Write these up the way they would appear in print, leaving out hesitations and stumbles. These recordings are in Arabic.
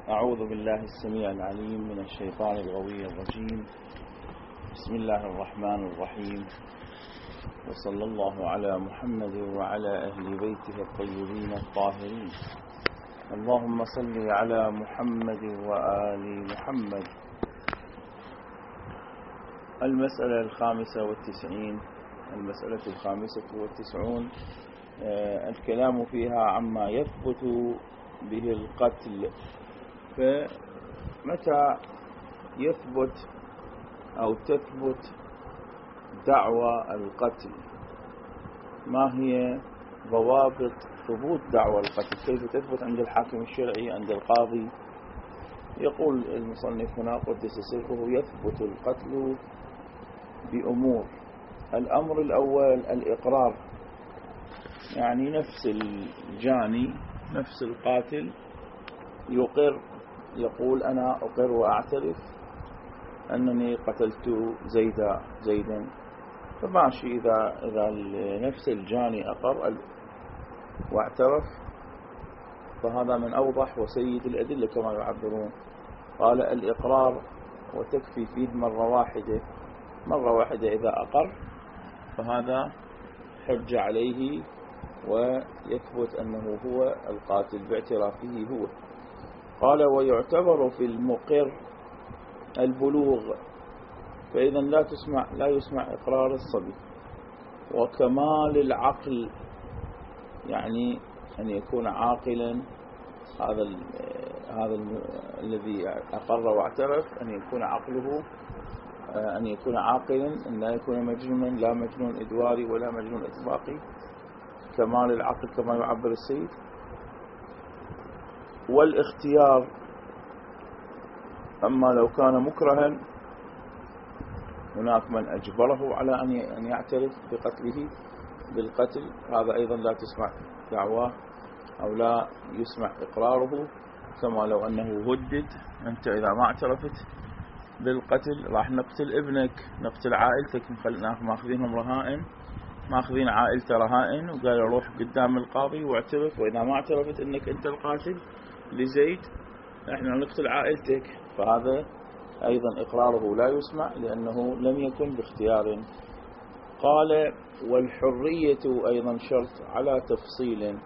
أعوذ بالله السميع العليم من الشيطان الغوي الرجيم. بسم الله الرحمن الرحيم، وصلى الله على محمد وعلى أهل بيته الطيبين الطاهرين. اللهم صل على محمد وآل محمد. المسألة الخامسة والتسعون، الكلام فيها عما يثبت به القتل. فمتى يثبت أو تثبت دعوى القتل؟ ما هي ضوابط ثبوت دعوى القتل؟ كيف تثبت عند الحاكم الشرعي، عند القاضي؟ يقول المصنف هنا قدس سره: يثبت القتل بأمور. الأمر الأول الإقرار، يعني نفس الجاني نفس القاتل يقر، يقول أنا أقر وأعترف أنني قتلت زيدا. فماشي، إذا نفس الجاني أقر واعترف فهذا من أوضح وسيد الأدلة كما يعبرون. قال الإقرار وتكفي فيه مرة واحدة إذا أقر فهذا حج عليه ويثبت أنه هو القاتل باعترافه هو. قال ويعتبر في المقر البلوغ، فإذا لا يسمع إقرار الصبي. وكمال العقل، يعني أن يكون عاقلا، هذا الذي أقر واعترف أن يكون عقله، أن يكون عاقلا، أن لا يكون مجنونا، لا مجنون إدواري ولا مجنون إطلاقي. كمال العقل كما يعبر السيد. والاختيار، أما لو كان مكرها هناك من أجبره على أن يعترف بالقتل، هذا أيضا لا تسمع دعواه أو لا يسمع إقراره. كما لو أنه هدد: أنت إذا ما اعترفت بالقتل راح نقتل ابنك، نقتل عائلتك، ماخذينهم رهائن، ماخذين عائلته رهائن، وقال روح قدام القاضي واعترف، وإذا ما اعترفت أنك أنت القاتل لزيد احنا نقتل عائلتك. فهذا أيضا إقراره لا يسمع لأنه لم يكن باختيار. قال والحرية أيضا شرط على تفصيل.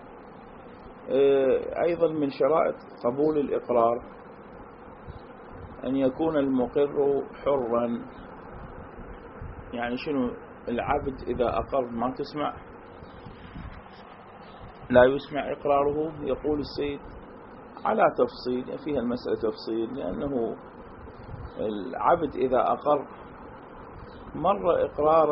أيضا من شرائط قبول الإقرار أن يكون المقر حرا. يعني شنو؟ العبد إذا أقر ما تسمع، لا يسمع إقراره. يقول السيد على تفصيل، فيها المسألة تفصيل، لأنه العبد إذا أقر مرة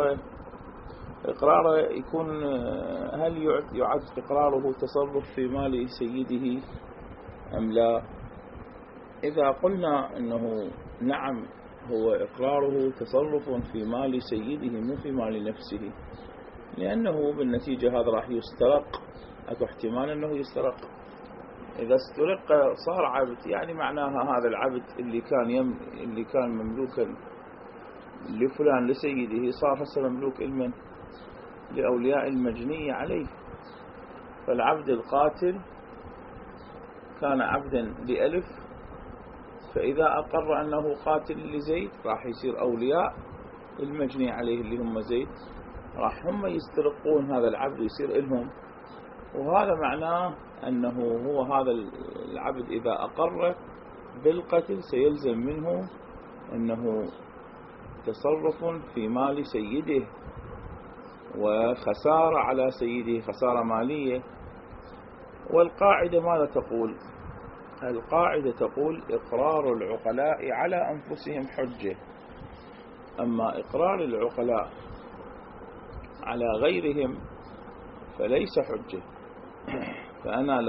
إقراره يكون، هل يعد إقراره تصرف في مال سيده أم لا؟ إذا قلنا أنه نعم هو إقراره تصرف في مال سيده مو في مال نفسه، لأنه بالنتيجة هذا راح يسترق، أكو احتمال أنه يسترق. إذا استرق صار عبد، يعني معناها هذا العبد اللي كان مملوكا لفلان لسيده صار هسه مملوك لمن؟ لأولياء المجني عليه. فالعبد القاتل كان عبدا لألف، فإذا أقر أنه قاتل لزيد راح يصير أولياء المجني عليه اللي هم زيد، راح هم يسترقون هذا العبد ويصير إلهم. وهذا معناه أنه هو هذا العبد إذا أقر بالقتل سيلزم منه أنه تصرف في مال سيده وخسارة على سيده، خسارة مالية. والقاعدة ماذا تقول؟ القاعدة تقول إقرار العقلاء على أنفسهم حجة، أما إقرار العقلاء على غيرهم فليس حجة. فأنا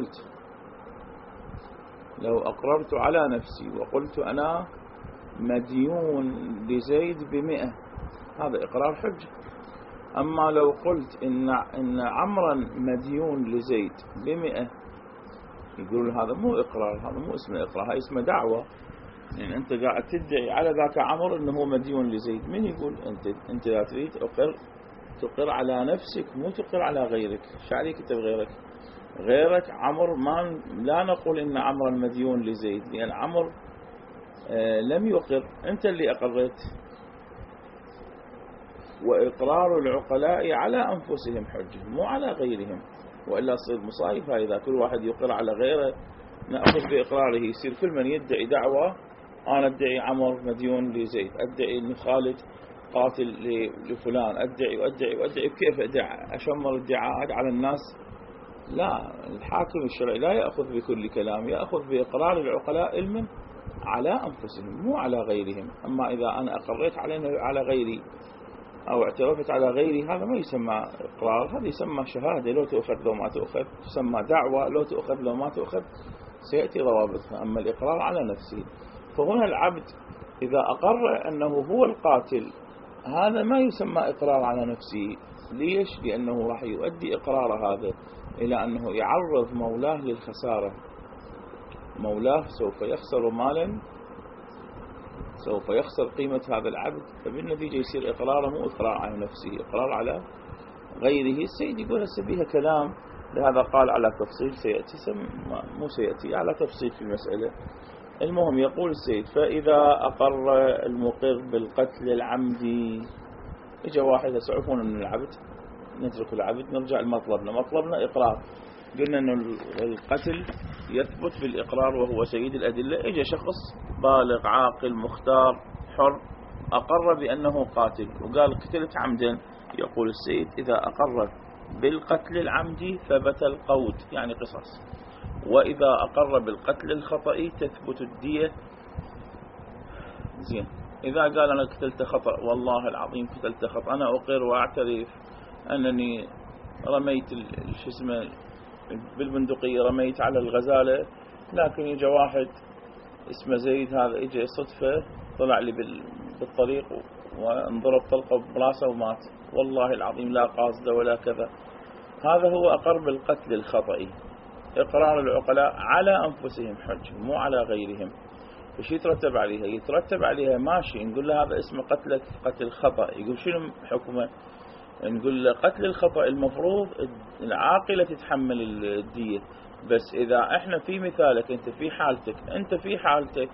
لو أقررت على نفسي وقلت أنا مديون لزيد ب100، هذا إقرار حجة. أما لو قلت إن عمرا مديون لزيد ب100، يقول هذا مو إقرار، هذا مو اسمه إقرار، هذا اسمه دعوة. يعني أنت قاعد تدعي على ذاك عمر إنه هو مديون لزيد. من يقول أنت لا تريد تقر على نفسك، مو تقر على غيرك. شو عليك أنت بغيرك؟ غيرك عمرو لا نقول إن عمرو المديون لزيد، لأن عمرو لم يقر، أنت اللي أقريت. وإقرار العقلاء على أنفسهم حجة مو على غيرهم، وإلا تصير مصايب. إذا كل واحد يقر على غيره نأخذ بإقراره، يصير كل من يدعي دعوة، أنا أدعي عمرو مديون لزيد، أدعي أن خالد قاتل لفلان، أدعي وأدعي وأدعي. كيف أشمر ادعاءات على الناس؟ لا، الحاكم الشرعي لا يأخذ بكل كلام، يأخذ بإقرار العقلاء علما على أنفسهم مو على غيرهم. أما إذا أنا أقريت على غيري أو اعترفت على غيري، هذا ما يسمى إقرار، هذا يسمى شهادة، لو تأخذ لو ما تأخذ، تسمى دعوة، لو تأخذ لو ما تأخذ، سيأتي ضوابطها. أما الإقرار على نفسه، فهنا العبد إذا أقر أنه هو القاتل، هذا ما يسمى إقرار على نفسه. ليش؟ لأنه راح يؤدي إقرار هذا إلى أنه يعرض مولاه للخسارة، مولاه سوف يخسر مالا، سوف يخسر قيمة هذا العبد، فبالنتيجة يصير إقراره مو إقرار على نفسه، إقرار على غيره. السيد يقول هسه بيها كلام، لهذا قال على تفصيل سيأتي، مو سيأتي على تفصيل في المسألة. المهم يقول السيد: فإذا أقر المقر بالقتل العمدي، إجا واحد يسعفون من العبد، نترك العبد نرجع لمطلبنا، مطلبنا إقرار. قلنا أن القتل يثبت بالإقرار وهو سيد الأدلة. إجا شخص بالغ عاقل مختار حر أقر بأنه قاتل وقال قتلت عمدا، يقول السيد: إذا أقر بالقتل العمدي ثبت القود، يعني قصاص. وإذا أقر بالقتل الخطئي تثبت الدية. زين، إذا قال أنا قتلت خطأ، والله العظيم قتلت خطأ، أنا أقر وأعترف أنني رميت بالبندقية، رميت على الغزالة، لكن يجي واحد اسمه زيد، هذا يجي صدفة طلع لي بالطريق وانضرب طلقة براسه ومات، والله العظيم لا قاصده ولا كذا. هذا هو أقر بالقتل الخطئي. إقرار العقلاء على أنفسهم حج مو على غيرهم. وش يترتب عليها؟ يترتب عليها ماشي، نقول له هذا اسمه قتل خطأ، يقول شنو حكمه؟ نقول له قتل الخطأ المفروض العاقلة تتحمل الدية، بس إذا احنا في مثالك انت في حالتك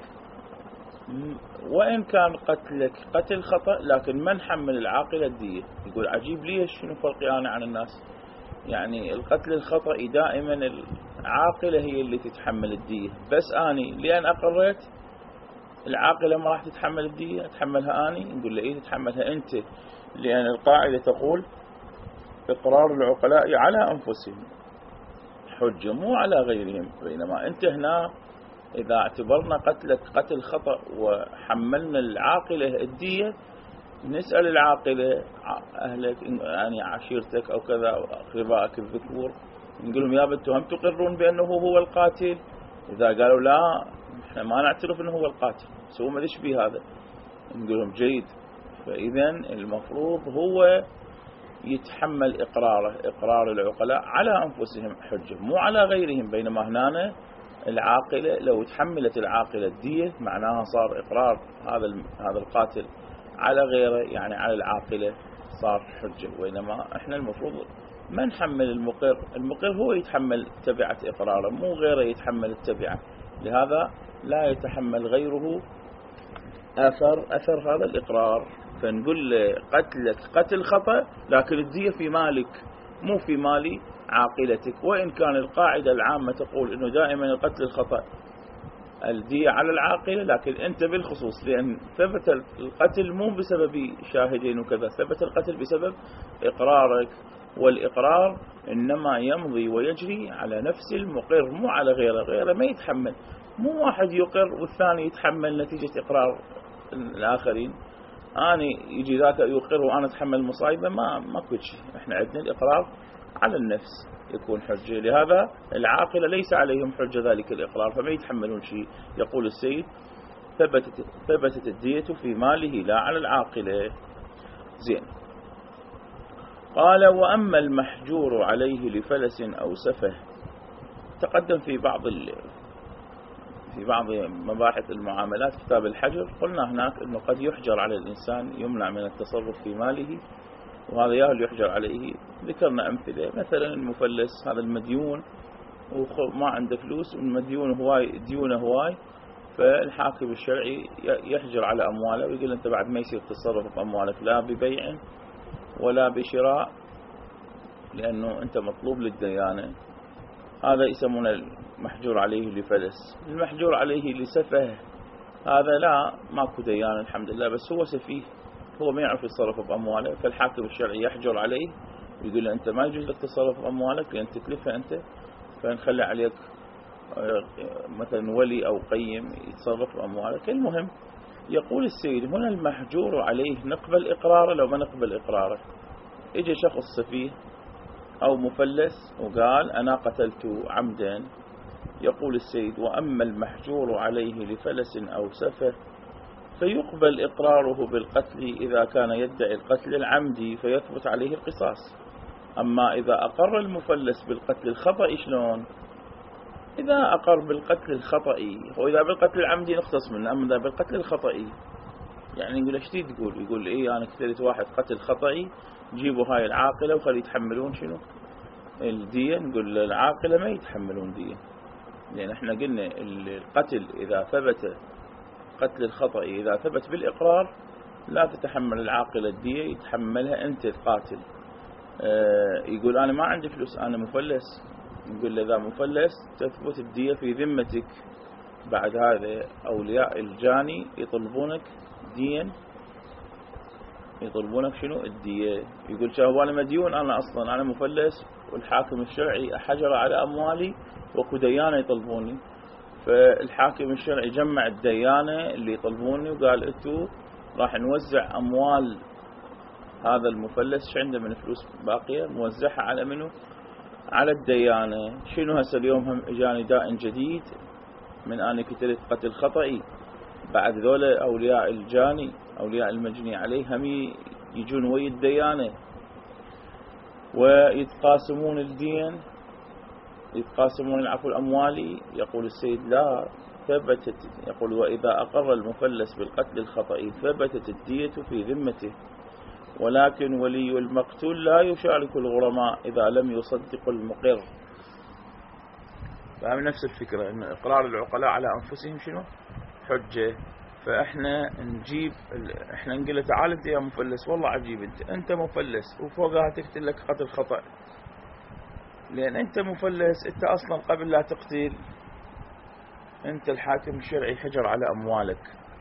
وإن كان قتلك قتل خطأ، لكن ما نحمل العاقلة الدية. يقول عجيب، ليش؟ شنو فرقي أنا عن الناس؟ يعني القتل الخطأ دائما العاقلة هي اللي تتحمل الدية، بس أني لأن أقريت العاقلة ما راح تتحمل الدية، أتحملها أني؟ نقول له إيه تتحملها أنت، لأن القاعدة تقول إقرار العقلاء على أنفسهم حجة مو على غيرهم. بينما أنت هنا إذا اعتبرنا قتلك قتل خطأ وحملنا العاقلة الدية، نسأل العاقلة أهلك يعني عشيرتك أو كذا أو أقربائك الذكور، نقول لهم يا بنتوا هم تقرون بأنه هو القاتل؟ إذا قالوا لا احنا ما نعترف أنه هو القاتل، سووا ما دش بيه هذا، نقول لهم جيد. فإذا المفروض هو يتحمل إقرار العقلاء على أنفسهم حجة مو على غيرهم. بينما هنا العاقلة لو تحملت العاقلة الدية معناها صار إقرار هذا القاتل على غيره، يعني على العاقلة صار حجة. وإنما احنا المفروض ما نحمل المقر هو يتحمل تبعة إقراره مو غيره يتحمل التبعة، لهذا لا يتحمل غيره أثر هذا الإقرار. فنقول قتلك قتل خطأ، لكن الدية في مالك مو في مال عاقلتك. وإن كان القاعدة العامة تقول إنه دائما القتل الخطأ الدية على العاقلة، لكن أنت بالخصوص لأن ثبت القتل مو بسبب شاهدين وكذا، ثبت القتل بسبب إقرارك، والإقرار إنما يمضي ويجري على نفس المقر مو على غيره ما يتحمل. مو واحد يقر والثاني يتحمل نتيجة إقرار الآخرين، أنا يجي ذاك يقر وأنا أتحمل المصايبة، ما كل شيء. إحنا عندنا الإقرار على النفس يكون حجة، لهذا العاقلة ليس عليهم حجة ذلك الإقرار فما يتحملون شيء. يقول السيد: ثبتت الدية في ماله لا على العاقلة. زين. قال: وأما المحجور عليه لفلس أو سفه، تقدم في بعض مباحث المعاملات كتاب الحجر، قلنا هناك أنه قد يحجر على الإنسان، يمنع من التصرف في ماله، وهذا يحجر عليه. ذكرنا أمثلة، مثلا المفلس هذا المديون وما عنده فلوس والمديون هواي، ديونه هواي، فالحاكم الشرعي يحجر على أمواله ويقول أنت بعد ما يصير تصرف بأموالك لا ببيع ولا بشراء، لأنه أنت مطلوب للديانة. هذا يسمونه المحجور عليه لفلس. المحجور عليه لسفه هذا لا، ماكو ديانة الحمد لله، بس هو سفيه، هو ما يعرف يتصرف بأمواله، فالحاكم الشرعي يحجر عليه ويقول له أنت ما يجوز لك تصرف بأموالك لأن تتلفها أنت، فنخلي عليك مثلا ولي أو قيم يتصرف بأموالك. المهم يقول السيد هنا المحجور عليه نقبل إقراره لو ما نقبل إقراره. يجي شخص سفيه أو مفلس وقال أنا قتلت عمدا، يقول السيد وأما المحجور عليه لفلس أو سفه فيقبل إقراره بالقتل إذا كان يدعي القتل العمدي فيثبت عليه القصاص. أما إذا أقر المفلس بالقتل الخطئي شلون؟ إذا أقر بالقتل الخطئي، وإذا بالقتل العمدي نختص منه، أما إذا بالقتل الخطئي يعني يقول ايش تقول؟ يقول إيه أنا قتلت واحد قتل خطئي، جيبوا هاي العاقلة وخلي يتحملون شنو؟ الدية. نقول العاقلة ما يتحملون دية، لأن احنا قلنا القتل إذا ثبت، قتل الخطئي إذا ثبت بالإقرار لا تتحمل العاقلة الدية، يتحملها أنت القاتل. يقول أنا ما عندي فلوس أنا مفلس، نقول له إذا مفلس تثبت الدية في ذمتك. بعد هذا أولياء الجاني يطلبونك دين، يطلبونك شنو؟ الدية. يقول شاهو أنا مديون، أنا أصلا أنا مفلس والحاكم الشرعي حجر على أموالي وكو ديانة يطلبوني، فالحاكم الشرعي جمع الديانة اللي يطلبوني وقال انتو راح نوزع أموال هذا المفلس، ايش عنده من فلوس باقية موزعها على منه؟ على الديانة. شنو هسه اليوم هم اجاني دائن جديد من أنا قتلت قتل خطئي، بعد ذولا أولياء الجاني أولياء المجني عليه هم يجون ويا الديانة ويتقاسمون الدين، يتقاسمون العفو الأموالي. يقول السيد لا، ثبتت، يقول وإذا أقر المفلس بالقتل الخطئي ثبتت الدية في ذمته، ولكن ولي المقتول لا يشارك الغرماء إذا لم يصدق المقر. فهم نفس الفكرة أن إقرار العقلاء على أنفسهم شنو؟ حجة. فإحنا نجيب، إحنا نقول له تعال أنت يا مفلس، والله عجيب أنت مفلس وفوقها تقتل لك قتل خطأ، لأن أنت مفلس، أنت أصلا قبل لا تقتل أنت الحاكم الشرعي حجر على أموالك.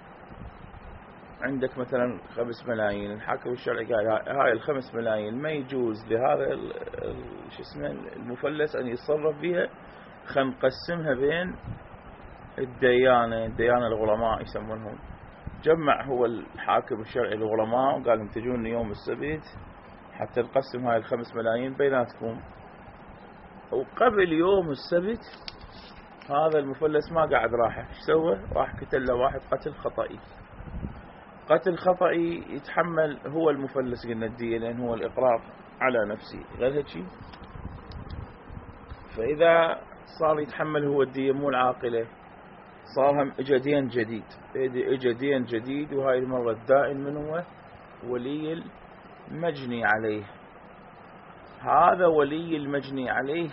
عندك مثلا 5 ملايين، الحاكم الشرعي قال هاي ال5 ملايين ما يجوز لهذا شو اسمه المفلس أن يتصرف بها، خلينا نقسمها بين الديانة الغرماء يسمونهم. جمع هو الحاكم الشرعي الغرماء وقال لهم تجون يوم السبت حتى نقسم هاي ال5 ملايين بيناتكم. وقبل يوم السبت هذا المفلس ما قاعد راحه، ايش سوى؟ راح قتل له واحد قتل خطئي. قتل خطئي يتحمل هو المفلس قلنا الدية، لأن هو الإقرار على نفسه غير هيك شيء. فإذا صار يتحمل هو الدية مو العاقلة، صار هم اجا دين جديد، اجا دين جديد، وهاي المرة الدائن من هو؟ ولي المجني عليه. هذا ولي المجني عليه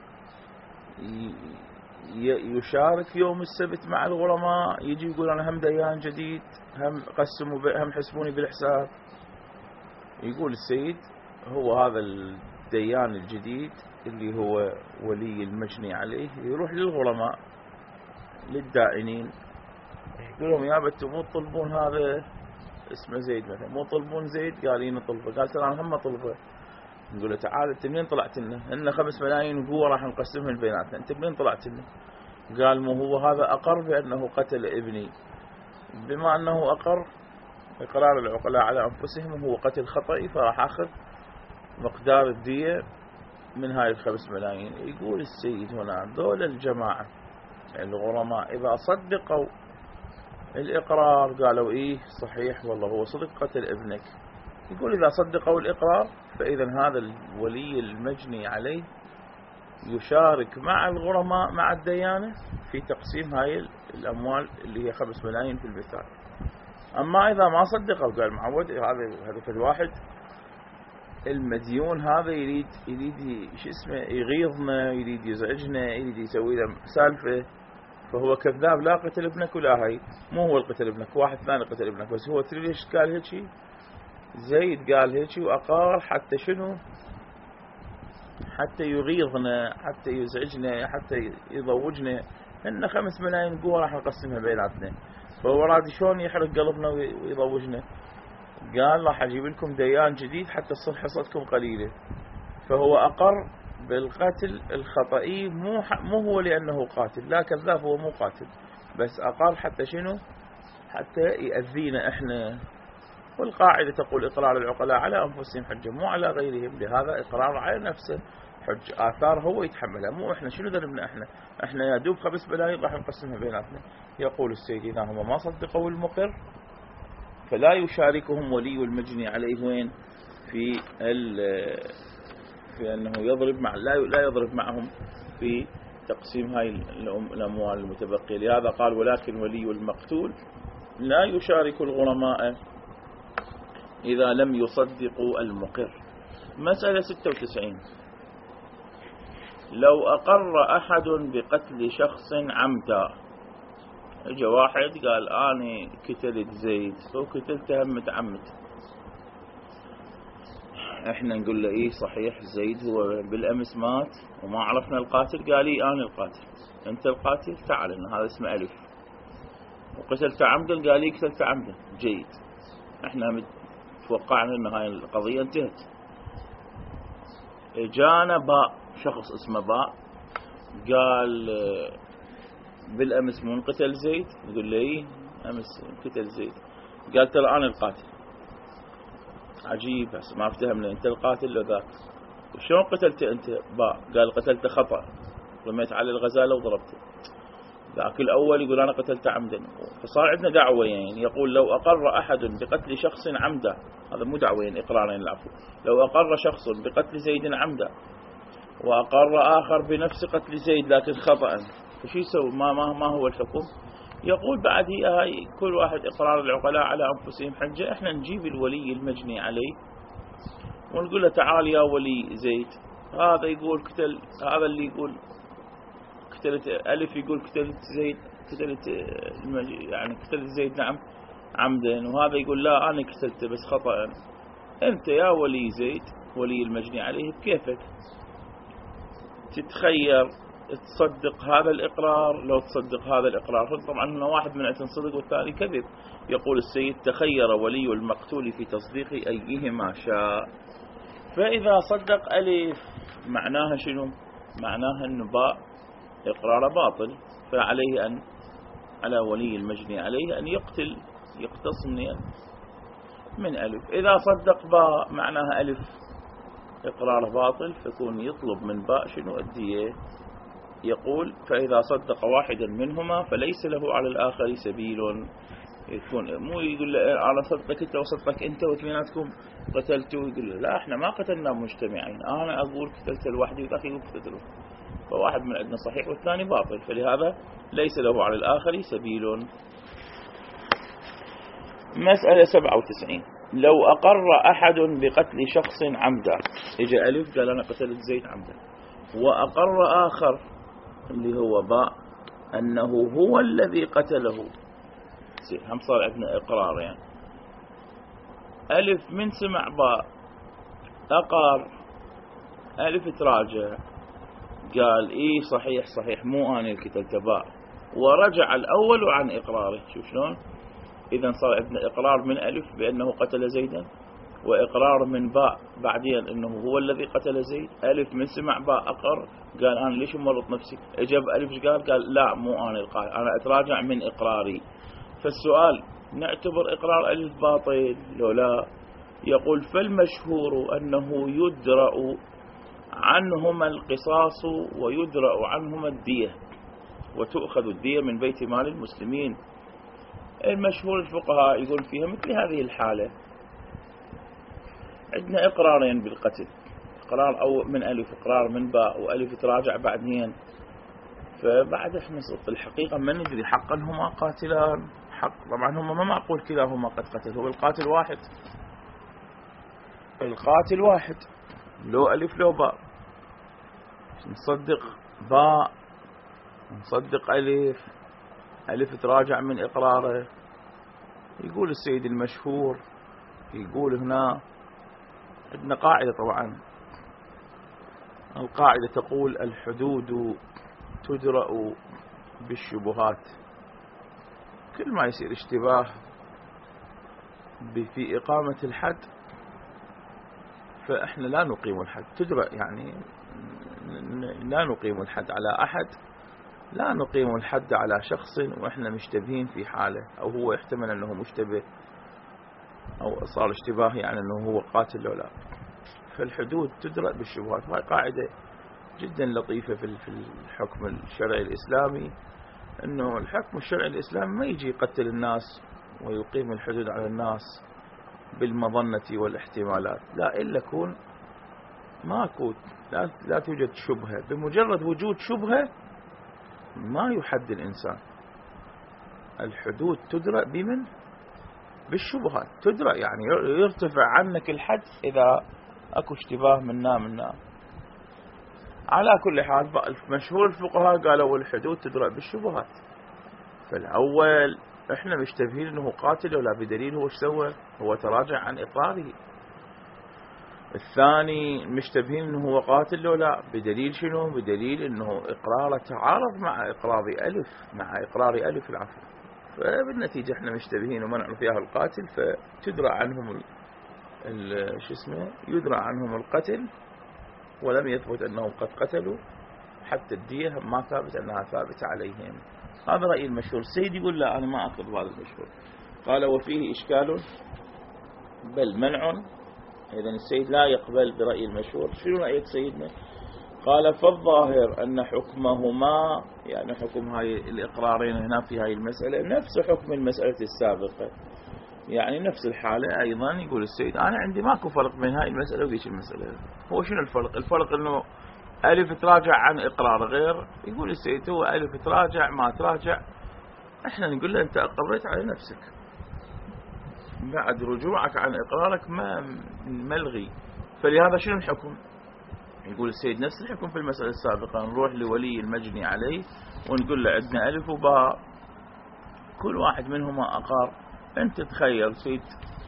يشارك يوم السبت مع الغرماء، يجي يقول أنا هم ديان جديد، هم قسموا هم حسبوني بالحساب. يقول السيد هو هذا الديان الجديد اللي هو ولي المجني عليه يروح للغرماء للدائنين، يقول لهم يا بنتوا مو تطلبون هذا اسمه زيد مثلا، مو تطلبون زيد؟ قال نطلبه. قال ترى انا هم اطلبه. نقول له تعال انت منين طلعت لنا؟ لنا 5 ملايين وقوه راح نقسمهم بيناتنا، انت منين طلعت لنا؟ قال مو هو هذا اقر بانه قتل ابني، بما انه اقر اقرار العقلاء على انفسهم وهو قتل خطئي فراح اخذ مقدار الدية من هاي ال5 ملايين. يقول السيد هنا دول الجماعة الغرماء إذا صدقوا الإقرار قالوا إيه صحيح والله هو صدق قتل ابنك، يقول إذا صدقوا الإقرار فإذا هذا الولي المجني عليه يشارك مع الغرماء مع الديانة في تقسيم هاي الأموال اللي هي 5 ملايين في المثال. أما إذا ما صدقوا قال معود هذا في الواحد المديون هذا يريد شو اسمه يغيظنا، يريد يزعجنا، يريد يسوي له سالفة، فهو كذاب. لا قتل ابنك ولا هاي، مو هو اللي قتل ابنك، واحد ثاني قتل ابنك، بس هو تدري ليش قال هيك؟ زيد قال هيك وأقار حتى شنو؟ حتى يغيظنا، حتى يزعجنا، حتى يضوجنا. إن 5 ملايين قوة راح نقسمها بيناتنا، فهو راد شلون يحرق قلبنا ويضوجنا. قال راح أجيب لكم ديان جديد حتى تصير حصتكم قليلة. فهو أقر بالقتل الخطئي، مو هو لأنه قاتل، لا كذاب، هو مو قاتل، بس أقر حتى شنو؟ حتى يأذينا إحنا. والقاعدة تقول إقرار العقلاء على أنفسهم حجة، مو على غيرهم، لهذا إقرار على نفسه حج، آثار هو يتحملها، مو إحنا. شنو ذنبنا إحنا يا دوب 5 ملايين راح نقسمها بيناتنا. يقول السيد إذا هم ما صدقوا المقر فلا يشاركهم ولي المجني عليه وين؟ في أنه يضرب لا يضرب معهم في تقسيم هاي الأموال المتبقية. لهذا قال ولكن ولي المقتول لا يشارك الغرماء إذا لم يصدقوا المقر. مسألة 96. لو أقر أحد بقتل شخص عمدا، اجى واحد قال أنا قتلت زيد وقتلته متعمد، احنا نقول له ايه صحيح زيد هو بالأمس مات وما عرفنا القاتل، قال لي أنا القاتل. أنت القاتل؟ تعال، إن هذا اسمه ألف. وقتلت عمدا؟ قال لي قتلت عمدا. جيد، احنا توقعنا ان هاي القضية انتهت. جانا باء، شخص اسمه باء، قال بالأمس من قتل زيد؟ نقول له ايه أمس قتل زيد. قال ترى أنا القاتل. عجيب، بس ما افتهمنا، انت القاتل لو ذاك. شلون قتلت انت؟ باء قال قتلت خطأ، رميت على الغزالة وضربته. ذاك الأول يقول أنا قتلت عمدا. فصار عندنا دعوين، يقول لو أقر أحد بقتل شخص عمدا، هذا مو دعوين، إقرارين العفو. لو أقر شخص بقتل زيد عمدا وأقر آخر بنفس قتل زيد لكن خطأ، فشو يسوي؟ ما هو الحكم؟ يقول بعد هاي كل واحد إقرار العقلاء على أنفسهم حجة. إحنا نجيب الولي المجني عليه ونقول له تعال يا ولي زيد، هذا يقول قتل، هذا اللي يقول قتلت ألف يقول قتلت زيد، يعني قتلت زيد نعم عمدا، وهذا يقول لا أنا قتلته بس خطأ. أنت يا ولي زيد ولي المجني عليه بكيفك، تتخير تصدق هذا الإقرار لو تصدق هذا الإقرار. طبعا هنا واحد من عندنا صدق والثاني كذب. يقول السيد تخير ولي المقتول في تصديق أيهما شاء. فإذا صدق ألف معناها شنو؟ معناها أن باء إقرار باطل، فعليه أن على ولي المجني عليه أن يقتص من ألف. إذا صدق باء معناها ألف إقرار باطل، فيكون يطلب من باء شنو؟ الدية. يقول فإذا صدق واحدا منهما فليس له على الآخر سبيل. يكون مو يقول له أنا صدقك أنت وصدقك أنت واثنيناتكم قتلته، يقول له لا احنا ما قتلنا مجتمعين، أنا أقول قتلت لوحدي وذاك يقول قتلت له، فواحد من عندنا صحيح والثاني باطل، فلهذا ليس له على الآخر سبيل. مسألة 97. لو أقر أحد بقتل شخص عمدا، إجا ألف قال أنا قتلت زيد عمدا، وأقر آخر اللي هو باء أنه هو الذي قتله، هم صار عندنا إقرار يعني. ألف من سمع باء أقر، ألف تراجع قال إيه صحيح مو أنا اللي قتلت باء، ورجع الأول عن إقراره. شوف شلون؟ إذا صار عندنا إقرار من ألف بأنه قتل زيدا، وإقرار من باء بعدين أنه هو الذي قتل زيد. ألف من سمع باء أقر قال أنا ليش مرض نفسي، إجاب ألف قال لا مو أنا القائل، أنا أتراجع من إقراري. فالسؤال نعتبر إقرار ألف باطل لو لا؟ يقول فالمشهور أنه يدرأ عنهما القصاص ويدرأ عنهما الدية، وتؤخذ الدية من بيت مال المسلمين. المشهور الفقهاء يقول فيها مثل هذه الحالة عندنا إقرارين بالقتل، إقرار أو من ألف، إقرار من باء، وألف تراجع بعدين. فبعد احنا الحقيقة ما ندري حقا هما قاتلان، حق طبعا هما ما معقول كلاهما قد قتل، هو القاتل واحد. القاتل واحد، لو ألف لو باء، نصدق باء نصدق ألف، ألف تراجع من إقراره. يقول السيد المشهور، يقول هنا عندنا قاعدة طبعا، القاعدة تقول الحدود تدرأ بالشبهات. كل ما يصير اشتباه في إقامة الحد فإحنا لا نقيم الحد. تدرأ يعني لا نقيم الحد على أحد، لا نقيم الحد على شخص وإحنا مشتبهين في حاله، أو هو يحتمل أنه مشتبه أو صار اشتباه يعني أنه هو قاتل ولا. فالحدود تدرأ بالشبهات. هاي قاعدة جدا لطيفة في الحكم الشرعي الإسلامي، أنه الحكم الشرعي الإسلامي ما يجي يقتل الناس ويقيم الحدود على الناس بالمظنة والاحتمالات، لا، إلا يكون ماكو، لا توجد شبهة. بمجرد وجود شبهة ما يحد الإنسان. الحدود تدرأ بمن؟ بالشبهات. تدرأ يعني يرتفع عنك الحد إذا أكو اشتباه منا. على كل حال مشهور الفقهاء قالوا الحدود تدرأ بالشبهات. فالأول احنا مشتبهين انه قاتل ولا بدليل هو ايش سوى؟ هو تراجع عن اقراره. الثاني مشتبهين انه هو قاتل ولا بدليل شنو؟ بدليل انه اقراره تعارض مع اقرار ألف العفو. فبالنتيجة احنا مشتبهين وما نعرف اياه القاتل، فتدرى عنهم يدرى عنهم القتل ولم يثبت انهم قد قتلوا، حتى الدية ما ثابت انها ثابتة عليهم. هذا رأي المشهور. السيد يقول لا، أنا ما أخذ هذا المشهور. قال وفيه إشكال بل منع. إذن السيد لا يقبل برأي المشهور. شنو رأيك سيدنا؟ قال فالظاهر أن حكمهما، يعني حكم هاي الإقرارين هنا في هاي المسألة نفس حكم المسألة السابقة، يعني نفس الحالة أيضا. يقول السيد أنا عندي ماكو فرق بين هاي المسألة وذيك المسألة. هو شنو الفرق؟ الفرق أنه ألف تراجع عن إقرار غير. يقول السيد هو ألف تراجع ما تراجع، احنا نقول له أنت أقريت على نفسك، بعد رجوعك عن إقرارك ما ملغي. فلهذا شنو الحكم؟ يقول السيد نفس الحكم في المسألة السابقة. نروح لولي المجني عليه ونقول له عندنا ألف وباء، كل واحد منهما أقار. أنت تخير سيد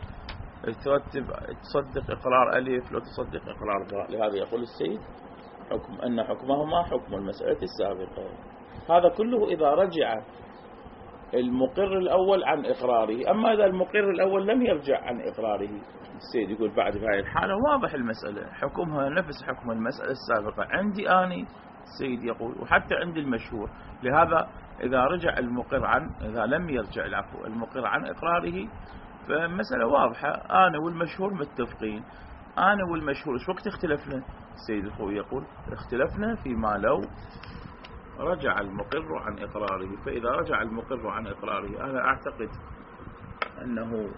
تصدق إقرار ألف لو تصدق إقرار باء. لهذا يقول السيد أن حكمهما حكم المسألة السابقة. هذا كله إذا رجع المقر الأول عن إقراره. أما إذا المقر الأول لم يرجع عن إقراره، السيد يقول بعد في هذه الحالة واضح المسألة حكمها نفس حكم المسألة السابقة عندي أني. السيد يقول وحتى عند المشهور. لهذا إذا رجع المقر إذا لم يرجع المقر عن إقراره فمسألة واضحة. أنا والمشهور متفقين. أنا والمشهور إيش وقت اختلفنا؟ السيد الخوي يقول اختلفنا فيما لو رجع المقر عن إقراره. فإذا رجع المقر عن إقراره أنا أعتقد أنه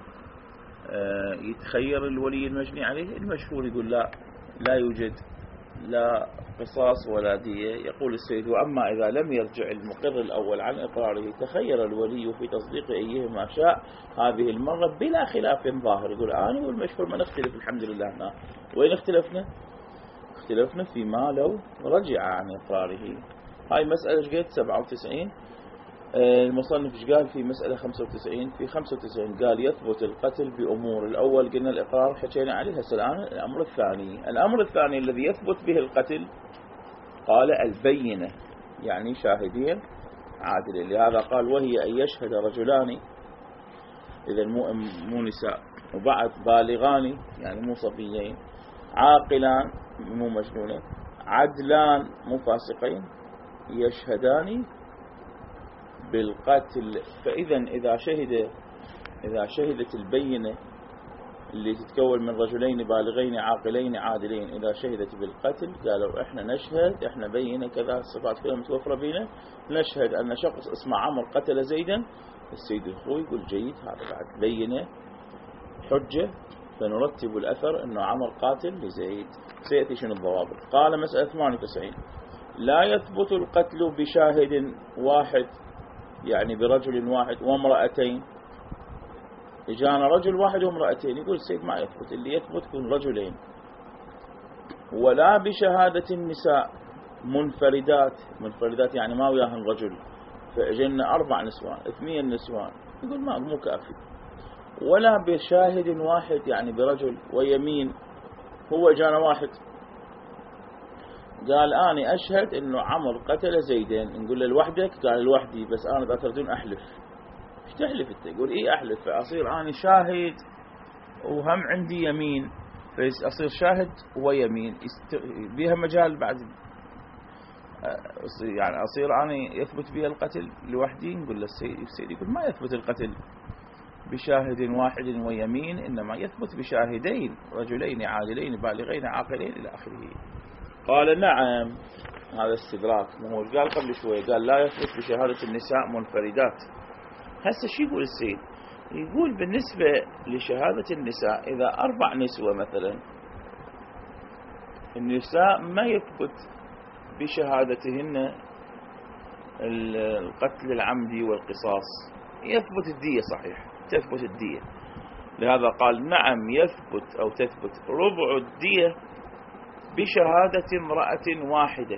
يتخير الولي المجني عليه. المشهور يقول لا يوجد لا قصاص ولا دية. يقول السيد وأما إذا لم يرجع المقر الأول عن إقراره تخير الولي في تصديق أيهما شاء هذه المرة بلا خلاف ظاهر. يقول أنا والمشهور ما نختلف الحمد لله هنا. وين اختلفنا فيما لو رجع عن إقراره. هاي مسألة ايش قلت 97. المصنف ايش قال في مسألة 95؟ في 95 قال يثبت القتل بأمور. الأول قلنا الإقرار حكينا عليه. هسه الآن الأمر الثاني الذي يثبت به القتل قال البينة، يعني شاهدين عادلين. لهذا قال وهي أن يشهد رجلان، إذا مو نساء، وبعد بالغان يعني مو صبيين، عاقلان مو مجنونين، عدلان مو فاسقين، يشهدان بالقتل. فإذا إذا شهدت البينة اللي تتكون من رجلين بالغين عاقلين عادلين، إذا شهدت بالقتل قالوا إحنا نشهد، إحنا بينة كذا الصفات كلها متوفرة بينا، نشهد أن شخص اسمه عمرو قتل زيدا. السيد الخوي يقول جيد، هذا بعد بينة حجة، فنرتب الأثر أنه عمرو قاتل لزيد. سيأتي شنو الضوابط. قال مسألة 98 لا يثبت القتل بشاهد واحد، يعني برجل واحد وامرأتين. إجانا رجل واحد وامرأتين، يقول السيد ما يثبت، اللي يثبت يكون رجلين. ولا بشهادة النساء منفردات يعني ما وياهن رجل، فإجينا 4 نسوان 2 نسوان، يقول ما مو كافي. ولا بشاهد واحد يعني برجل ويمين، هو إجانا واحد قال أنا أشهد إنه عمر قتل زيدين، نقول له لوحدك؟ قال لوحدي، بس أنا إذا تردون أحلف. إيش تحلف أنت؟ يقول إيه أحلف، فأصير أنا شاهد وهم عندي يمين، فأصير شاهد ويمين، بيها مجال بعد يعني أصير أنا يثبت بها القتل لوحدي. نقول له السيد يقول ما يثبت القتل بشاهد واحد ويمين، إنما يثبت بشاهدين رجلين عادلين بالغين عاقلين إلى آخره. قال نعم، هذا استدراك. هو قال قبل شوية قال لا يثبت بشهادة النساء منفردات. هسه شو يقول السيد؟ يقول بالنسبة لشهادة النساء إذا 4 نسوة مثلا، النساء ما يثبت بشهادتهن القتل العمدي والقصاص، يثبت الدية. صحيح تثبت الدية، لهذا قال نعم يثبت أو تثبت ربع الدية بشهادة امرأة واحدة،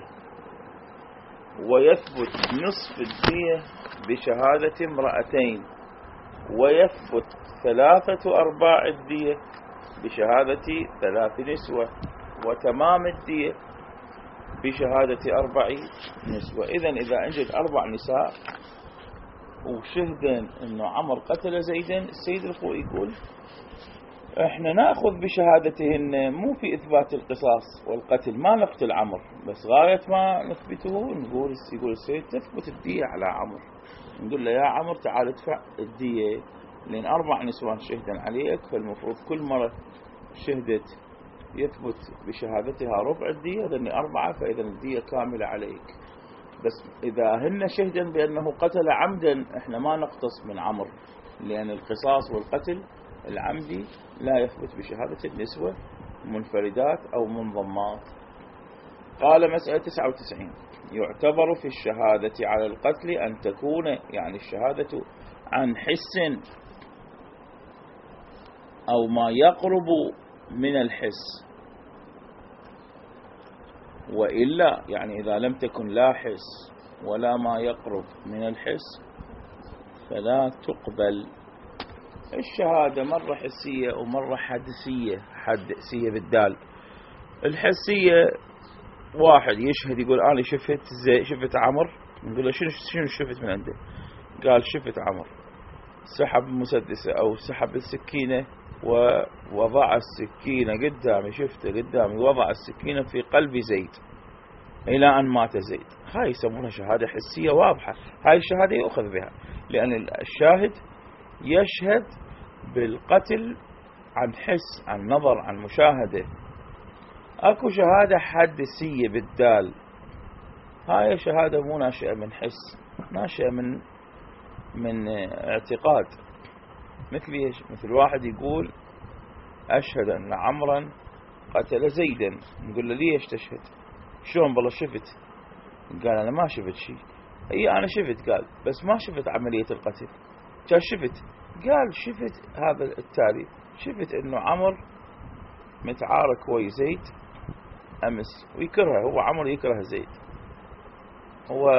ويثبت نصف الدية بشهادة امرأتين، ويثبت 3/4 الدية بشهادة 3 نسوة، وتمام الدية بشهادة 4 نسوة. إذا أنجد 4 نساء وشهدن أنه عمر قتل زيدا، السيد الخوئي يقول احنا نأخذ بشهادتهن مو في إثبات القصاص والقتل، ما نقتل عمر، بس غاية ما نثبته نقول يقول السيد تثبت الدية على عمر. نقول له يا عمر تعال ادفع الدية، لأن 4 نسوان شهدا عليك، فالمفروض كل مرة شهدت يثبت بشهادتها ربع الدية، لأن 4 فإذا الدية كاملة عليك. بس إذا هن شهدا بأنه قتل عمدا احنا ما نقتص من عمر، لأن القصاص والقتل العمدي لا يثبت بشهادة النسوة منفردات أو منضمات. قال مسألة 99 يعتبر في الشهادة على القتل أن تكون يعني الشهادة عن حس أو ما يقرب من الحس، وإلا يعني إذا لم تكن لا حس ولا ما يقرب من الحس فلا تقبل. الشهادة مرة حسية ومرة حدسية بالدال. الحسية واحد يشهد يقول أنا شفت عمر، نقول له شنو شفت من عنده؟ قال شفت عمر سحب مسدسة أو سحب السكينة ووضع السكينة قدامي، شفته قدامي وضع السكينة في قلب زيد إلى أن مات زيد. هاي يسمونها شهادة حسية واضحة. هاي الشهادة يؤخذ بها، لأن الشاهد يشهد بالقتل عن حس، عن نظر، عن مشاهدة. أكو شهادة حدسية بالدال، هاي شهادة مو ناشئة من حس، ناشئة من اعتقاد. مثل ايش؟ مثل واحد يقول أشهد أن عمرا قتل زيدا، نقول له ليش تشهد؟ شلون بالله شفت؟ قال أنا ما شفت شيء. أي أنا شفت، قال بس ما شفت عملية القتل. كان شفت؟ قال شفت هذا التالي، شفت أنه عمر متعارك ويا زيد أمس ويكرهه، هو عمر يكره زيد، هو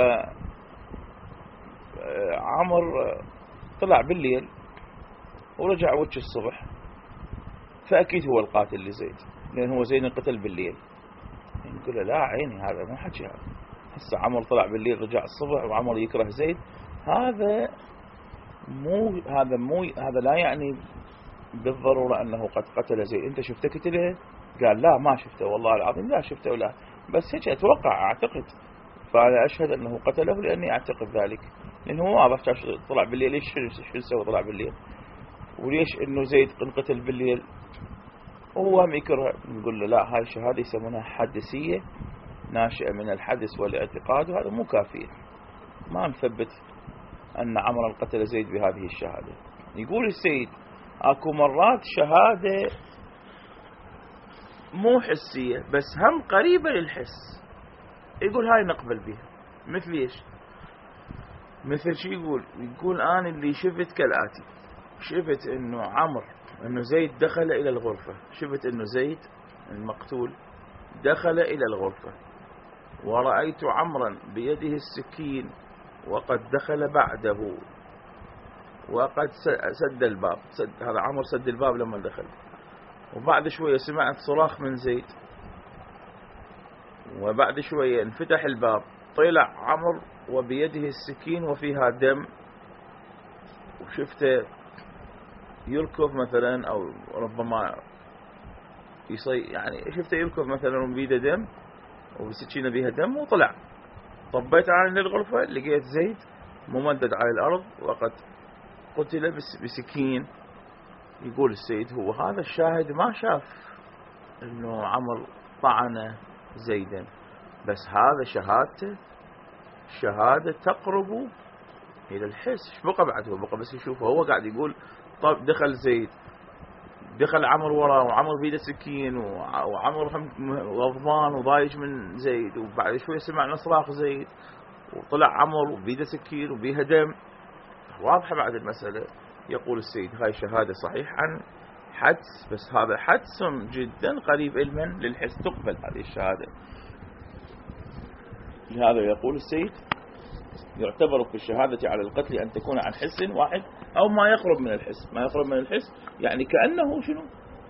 عمر طلع بالليل ورجع وجه الصبح، فأكيد هو القاتل لزيد، لأن هو زيد انقتل بالليل. نقول له لا عيني، هذا مو حكي، هذا هسه عمر طلع بالليل رجع الصبح وعمر يكره زيد، هذا هذا لا يعني بالضرورة أنه قد قتل زيد. أنت شفته قتله؟ قال لا ما شفته والله العظيم لا شفته، ولا بس هيك أتوقع أعتقد، فأنا أشهد أنه قتله لأني أعتقد ذلك، لأنه هو واضح طلع بالليل. ليش شو سوى طلع بالليل؟ وليش أنه زيد انقتل بالليل؟ هو هم يكره. نقول له لا، هاي الشهادة يسمونها حدسية ناشئة من الحدث والاعتقاد، وهذا مو كافي، ما نثبت أن عمرا قتل زيد بهذه الشهادة. يقول السيد أكو مرات شهادة مو حسية بس هم قريبة للحس، يقول هاي نقبل بها. مثل ايش؟ مثل شو يقول أنا اللي شفت كالآتي، شفت انه عمرو انه زيد دخل الى الغرفة، شفت انه زيد المقتول دخل الى الغرفة، ورأيت عمرا بيده السكين وقد دخل بعده وقد سد الباب، هذا عمرو سد الباب لما دخل، وبعد شوية سمعت صراخ من زيد، وبعد شوية انفتح الباب، طلع عمرو وبيده السكين وفيها دم، وشفته يركض مثلا أو ربما يعني شفته يركض مثلا وبيده دم وبسكينة بيها دم، وطلع. طبيت عن الغرفة لقيت زيد ممدد على الأرض وقد قتل بسكين. يقول السيد هو هذا الشاهد ما شاف انه عمرو طعن زيدا، بس هذا شهادته شهادة تقرب إلى الحس. ايش بقى بعد؟ هو بقى بس يشوفه، هو قاعد يقول طب دخل زيد، دخل عمرو وراه، وعمرو بيده سكين، وعمرو غضبان وضايج من زيد، وبعد شوي سمع صراخ زيد، وطلع عمرو وبيده سكين وبيها دم. واضحة بعد المسألة. يقول السيد هاي شهادة صحيح عن حدس، بس هذا حدس جدا قريب علما للحس، تقبل هذه الشهادة. لهذا يقول السيد يعتبر في الشهادة على القتل أن تكون عن حس واحد أو ما يقرب من الحس. ما يقرب من الحس يعني كأنه شنو؟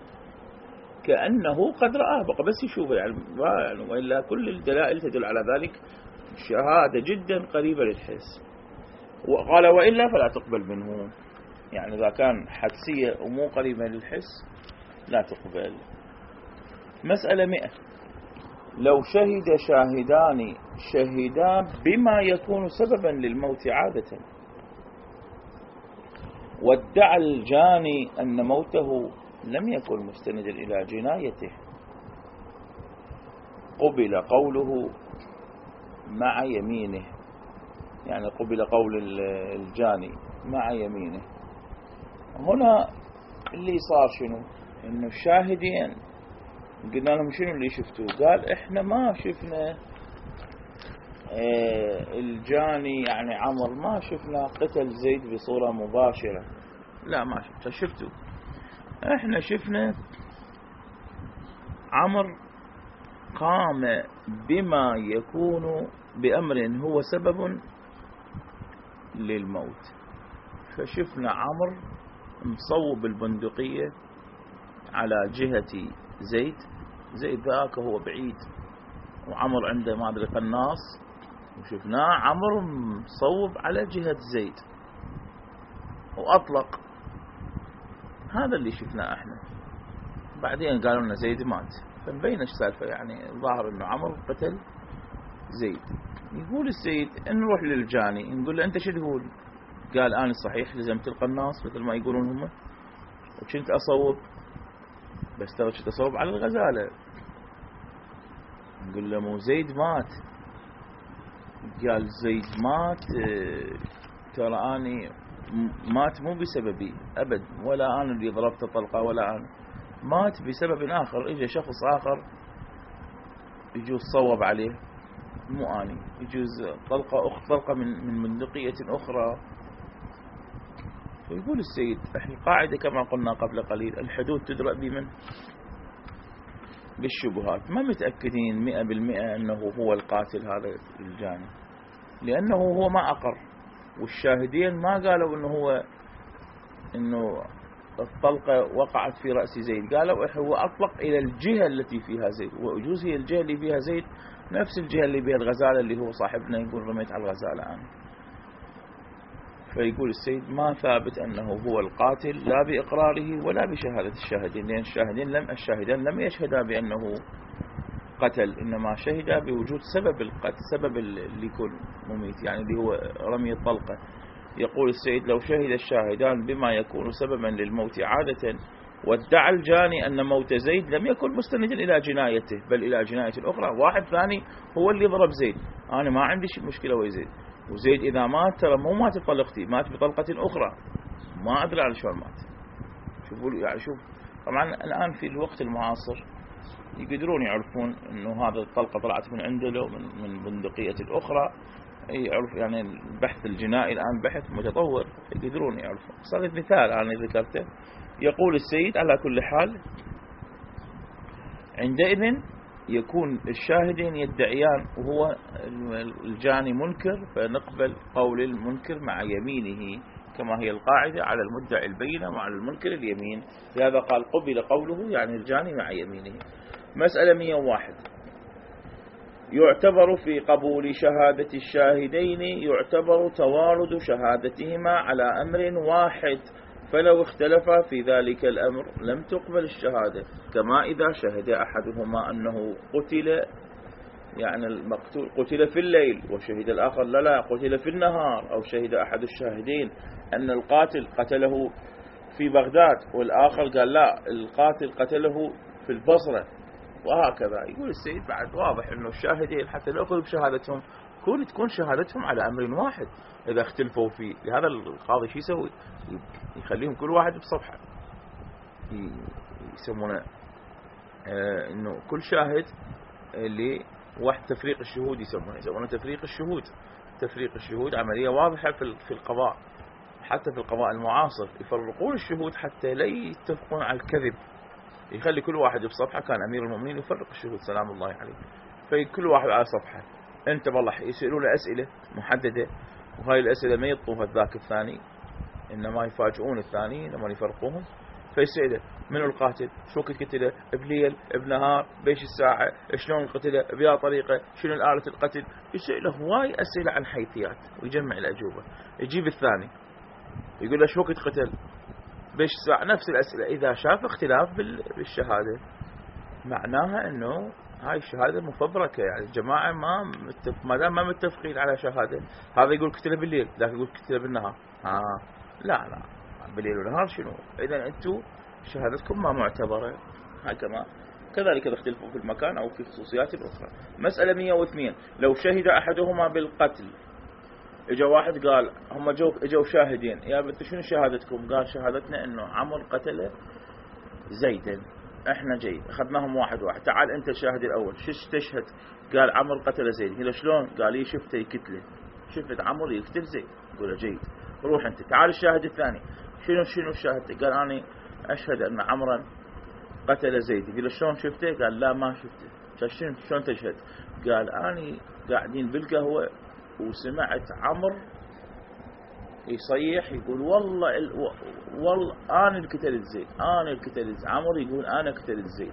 كأنه قد رآه، بقى بس يشوفه يعني، وإلا كل الدلائل تدل على ذلك. شهادة جدا قريبة للحس. وقال وإلا فلا تقبل منه، يعني إذا كان حدسية ومو قريبة للحس لا تقبل. مسألة 100. لو شهد شاهدان شهدا بما يكون سببا للموت عادة، وادعى الجاني أن موته لم يكن مستندا إلى جنايته، قبل قوله مع يمينه، يعني قبل قول الجاني مع يمينه. هنا اللي صار شنو؟ إنه الشاهدين قلنا لهم شنو اللي شفتوه؟ قال إحنا ما شفنا الجاني يعني عمرو ما شفنا قتل زيد بصورة مباشرة، لا ما شفتوا. إحنا شفنا عمرو قام بما يكون بأمر هو سبب للموت، فشفنا عمرو مصوب البندقية على جهة زيد، زيد ذاك هو بعيد وعمرو عنده ما أدري قناص، وشفناه عمرو مصوب على جهة زيد وأطلق. هذا اللي شفناه احنا. بعدين قالوا لنا زيد مات، فمبين ايش السالفة، يعني الظاهر انه عمرو قتل زيد. يقول السيد نروح للجاني نقول له انت شو تقول؟ قال انا صحيح لزمت القناص مثل ما يقولون هم، وكنت اصوب، بس ترى كنت اصوب على الغزالة. نقول له مو زيد مات. قال زيد مات، ترى اني مات مو بسببي ابد، ولا انا اللي ضربت طلقة، ولا انا، مات بسبب آخر. إجا شخص آخر يجوز صوب عليه، مو أني، يجوز طلقة من بندقية أخرى. فيقول السيد احنا القاعدة كما قلنا قبل قليل، الحدود تدرأ بمن؟ بالشبهات. ما متأكدين 100% أنه هو القاتل هذا الجاني، لأنه هو ما أقر، والشاهدين ما قالوا إنه الطلقة وقعت في رأس زيد، قالوا هو أطلق إلى الجهة التي فيها زيد، ويجوز هي الجهة اللي فيها زيد نفس الجهة اللي بها الغزالة، اللي هو صاحبنا يقول رميت على الغزالة أنا. فيقول السيد ما ثابت أنه هو القاتل لا بإقراره ولا بشهادة الشاهدين، لأن الشاهدين لم يشهدا بأنه قتل، إنما شهدا بوجود سبب القتل، سبب اللي يكون مميت، يعني اللي هو رمي الطلقة. يقول السيد لو شهد الشاهدان بما يكون سببا للموت عادة، وادعى الجاني أن موت زيد لم يكن مستندا إلى جنايته بل إلى جناية أخرى، واحد ثاني هو اللي ضرب زيد، أنا ما عندي مشكلة ويا زيد، وزيد إذا مات ترى مو مات بطلقتي، مات بطلقة أخرى، ما أدري على شو مات. شوفوا يعني، شوف طبعا الآن في الوقت المعاصر يقدرون يعرفون أنه هذا الطلقة طلعت من عنده لو من بندقية الأخرى، يعرف يعني البحث الجنائي الآن بحث متطور يقدرون يعرفون. صار مثال أنا ذكرته. يقول السيد على كل حال عندئذ يكون الشاهدين يدعيان وهو الجاني منكر، فنقبل قول المنكر مع يمينه كما هي القاعدة على المدعي البينة وعلى المنكر اليمين. لهذا قال قبل قوله يعني الجاني مع يمينه. مسألة 101 يعتبر في قبول شهادة الشاهدين يعتبر توارد شهادتهما على أمر واحد، فلو اختلفا في ذلك الأمر لم تقبل الشهادة، كما إذا شهد أحدهما أنه قتل، يعني المقتول قتل في الليل وشهد الآخر لا قتل في النهار، أو شهد أحد الشاهدين أن القاتل قتله في بغداد والآخر قال لا القاتل قتله في البصرة، وهكذا. يقول السيد بعد واضح أنه الشاهدين حتى لو أخذوا بشهادتهم تكون شهادتهم على أمر واحد إذا اختلفوا فيه. لهذا القاضي شو يسوي؟ يخليهم كل واحد بصفحة، يسمونه أنه كل شاهد اللي واحد تفريق الشهود يسمونه تفريق الشهود. تفريق الشهود عملية واضحة في القضاء، حتى في القضاء المعاصر يفرقون الشهود حتى لا يتفقون على الكذب. يخلي كل واحد بصفحة. كان أمير المؤمنين يفرق الشهود سلام الله عليه، فكل واحد على صفحة. أنت والله يسألون أسئلة محددة، وهاي الأسئلة ما يطوها الذاك الثاني، إنما يفاجئون الثاني لما يفرقوهم. فيسأله من القاتل، شو كنت قتله، بليل بنهار، بيش الساعة، شلون قتله، بيا طريقة، شنو آلة القتل. يسأله هواي أسئلة عن حيثيات ويجمع الأجوبة. يجيب الثاني يقول له شو كنت قتل، بيش الساعة، نفس الأسئلة. إذا شاف اختلاف بالشهادة معناها أنه هاي الشهادة مفبركة، يعني الجماعة ما دام ما متفقين على شهادة. هذا يقول قتله بالليل، ذاك يقول قتله بالنهار. لا بالليل ونهار شنو؟ إذا أنتم شهادتكم ما معتبرة. هكذا كذلك إذا اختلفوا في المكان أو في خصوصيات أخرى. مسألة 102 لو شهد أحدهما بالقتل، اجا واحد قال هم اجوا شاهدين، يا بنت شنو شهادتكم؟ قال شهادتنا انه عمر قتل زيدا. احنا جيد اخذناهم واحد واحد. تعال انت الشاهد الاول شش تشهد؟ قال عمر قتل زيد. قال شلون؟ قال لي شفته يقتله، شفت عمر يقتل زيد. قال جيد روح انت. تعال الشاهد الثاني شنو شاهدته؟ قال انا اشهد ان عمرا قتل زيد. قال شلون شفته؟ قال لا ما شفته. شلون تشهد؟ قال انا قاعدين بالقهوة وسمعت عمر يصيح يقول والله أنا اللي قتلت زيد، أنا اللي قتلت زيد. عمر يقول أنا قتلت زيد.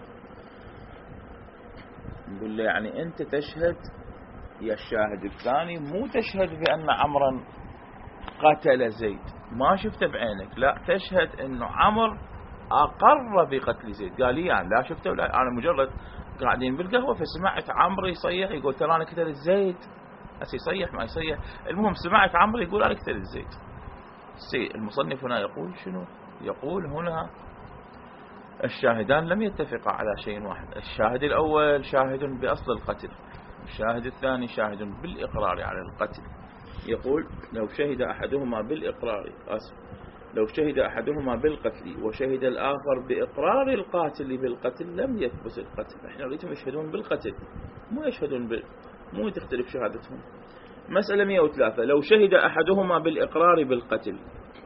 نقول له يعني أنت تشهد يا الشاهد الثاني، مو تشهد بأن عمرا قتل زيد ما شفته بعينك، لا تشهد أنه عمر أقر بقتل زيد. قال لي يعني لا شفته ولا أنا مجرد قاعدين بالقهوة فسمعت عمر يصيح يقول ترى أنا قتلت زيد. يصيح ما يصيح، المهم سمعت عمرو يقول أنا قتلت زيد. المصنف هنا يقول شنو؟ يقول هنا الشاهدان لم يتفقا على شيء واحد. الشاهد الأول شاهد بأصل القتل، الشاهد الثاني شاهد بالإقرار على القتل. يقول لو شهد أحدهما بالإقرار لو شهد أحدهما بالقتل وشهد الآخر بإقرار القاتل بالقتل لم يثبت القتل. احنا نريدهم يشهدون بالقتل مو يشهدون مو تختلف شهادتهم. مسألة 103 لو شهد أحدهما بالإقرار بالقتل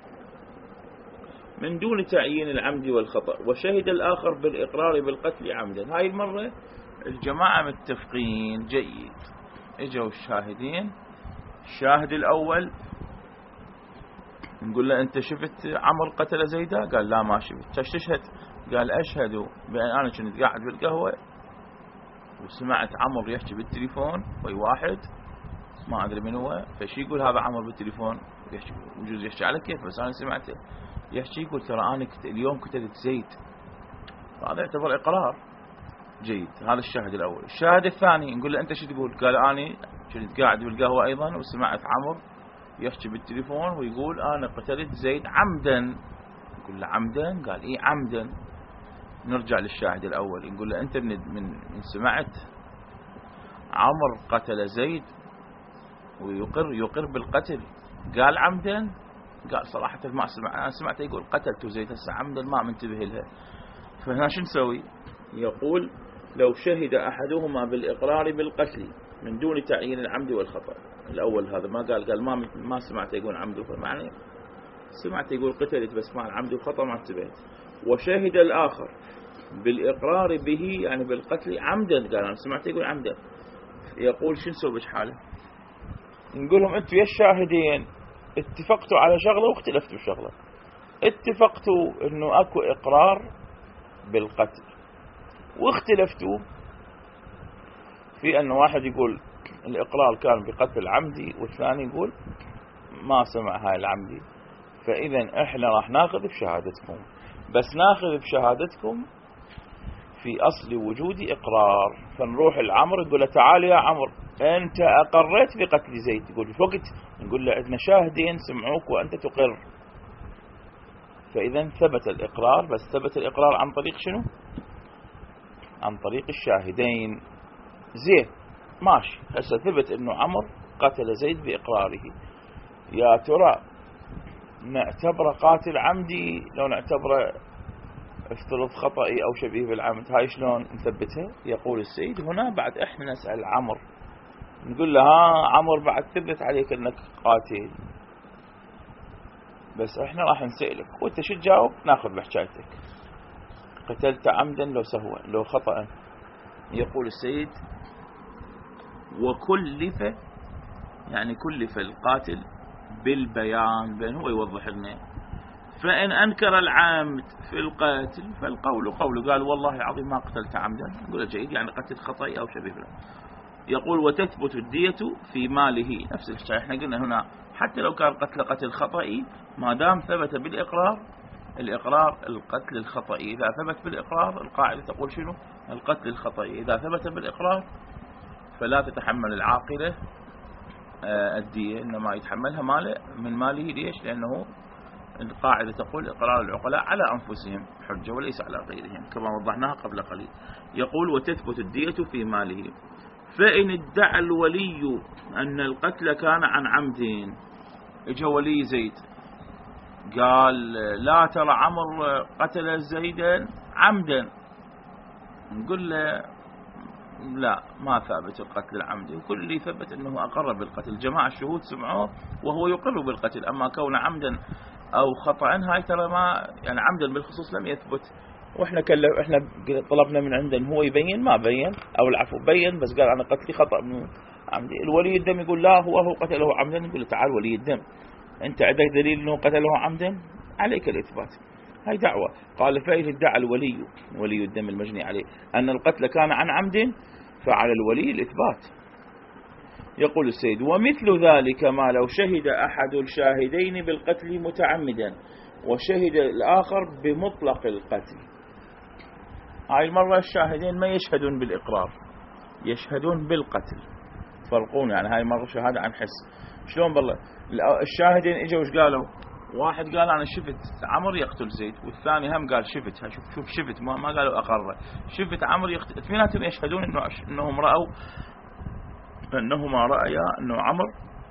من دون تعيين العمد والخطأ وشهد الآخر بالإقرار بالقتل عمدا. هاي المرة الجماعة متفقين جيد. اجوا الشاهدين، الشاهد الأول نقول له أنت شفت عمر قتل زيدا؟ قال لا ما شفت. تشهد؟ قال أشهد بأن أنا كنت قاعد بالقهوة وسمعت عمر يحكي بالتليفون وي واحد ما أدري من هو، فشي يقول هذا عمر بالتليفون يحكي، وجوز يحكي على كيف بس أنا سمعته يحكي يقول ترى أنا اليوم قتلت زيد. هذا يعتبر إقرار جيد. هذا الشاهد الأول. الشاهد الثاني نقول له أنت شو تقول؟ قال أنا كنت قاعد بالقهوة أيضا وسمعت عمر يحكي بالتليفون ويقول أنا قتلت زيد عمدا. نقول له عمدا؟ قال إيه عمدا. نرجع للشاهد الأول نقول له أنت من سمعت عمر قتل زيد ويقر بالقتل قال عمدا؟ قال صراحة ما سمع، أنا سمعت يقول قتلت زيد هسه عمدا ما منتبه لها. فهنا شو نسوي؟ يقول لو شهد أحدهما بالإقرار بالقتل من دون تعيين العمد والخطأ الأول هذا ما قال ما سمعت يقول عمد معنى سمعت يقول قتلت بس مع العمد والخطأ ما انتبهت. وشهد الآخر بالإقرار به يعني بالقتل عمدا، قال أنا سمعت يقول عمدا، يقول شو نسوي بحاله؟ نقول لهم أنتوا يا الشاهدين اتفقتوا على شغلة واختلفتوا بشغلة. اتفقتوا أنه أكو إقرار بالقتل واختلفتوا في أن واحد يقول الإقرار كان بقتل عمدي والثاني يقول ما سمع هاي العمدي، فإذا إحنا راح ناخذ بشهادتكم، بس ناخذ بشهادتكم في أصل وجود إقرار. فنروح العمر يقول له تعال يا عمر أنت أقريت بقتل زيد، يقول في وقت نقول له عندنا شاهدين سمعوك وأنت تقر، فإذا ثبت الإقرار، بس ثبت الإقرار عن طريق شنو؟ عن طريق الشاهدين. زين ماشي، هسه ثبت أنه عمر قتل زيد بإقراره، يا ترى نعتبره قاتل عمدي لو نعتبره افترض خطئي أو شبيه بالعمد؟ هاي شلون نثبتها؟ يقول السيد هنا بعد احنا نسأل عمر نقول له ها عمر بعد ثبت عليك انك قاتل، بس احنا راح نسألك وانت شو تجاوب ناخذ بحكايتك، قتلت عمدا لو سهوا لو خطأ؟ يقول السيد وكلف يعني كلف القاتل بالبيان، بين هو يوضح لنا، فإن أنكر العامد في القاتل فالقول قوله، قال والله العظيم ما قتلت عمدا، نقول جيد يعني قتل خطأي أو شبيه له. يقول وتثبت الدية في ماله، نفس الشيء احنا قلنا هنا حتى لو كان قتل خطأي ما دام ثبت بالإقرار، الإقرار القتل الخطأي، إذا ثبت بالإقرار القاعدة تقول شنو؟ القتل الخطأي إذا ثبت بالإقرار فلا تتحمل العاقلة الدية، إنما يتحملها من ماله. ليش؟ لأنه القاعدة تقول إقرار العقلاء على أنفسهم حجة وليس على غيرهم كما وضحناها قبل قليل. يقول وتثبت الدية في ماله، فإن ادعى الولي أن القتل كان عن عمد، اجى ولي زيد قال لا ترى عمر قتل زيدا عمدا، نقول له لا ما ثابت القتل العمدي، وكل اللي ثبت أنه أقر بالقتل، جماعة الشهود سمعوه وهو يقر بالقتل، أما كون عمدا أو خطأ هاي ترى ما يعني عمدا بالخصوص لم يثبت، واحنا طلبنا من عنده هو يبين ما بين، او العفو بين بس قال انا قتلي خطأ من عمدي. الولي الدم يقول لا هو قتله عمدا، نقول له تعال ولي الدم انت عندك دليل انه قتله عمدا؟ عليك الاثبات. هاي دعوة. قال فإن ادعى الولي ولي الدم المجني عليه ان القتل كان عن عمد فعلى الولي الاثبات. يقول السيد ومثل ذلك ما لو شهد احد الشاهدين بالقتل متعمدا وشهد الاخر بمطلق القتل. هاي المرة الشاهدين ما يشهدون بالإقرار، يشهدون بالقتل، فرقون يعني هاي مرة شهادة عن حس. شلون بالله الشاهدين اجوا وش قالوا؟ واحد قال أنا شفت عمر يقتل زيد، والثاني هم قال شفت، شوف شفت ما قالوا أقر، شفت عمر يقتل، اثنيناتهم يشهدون إنهم رأوا أنهما رأيا أنه عمر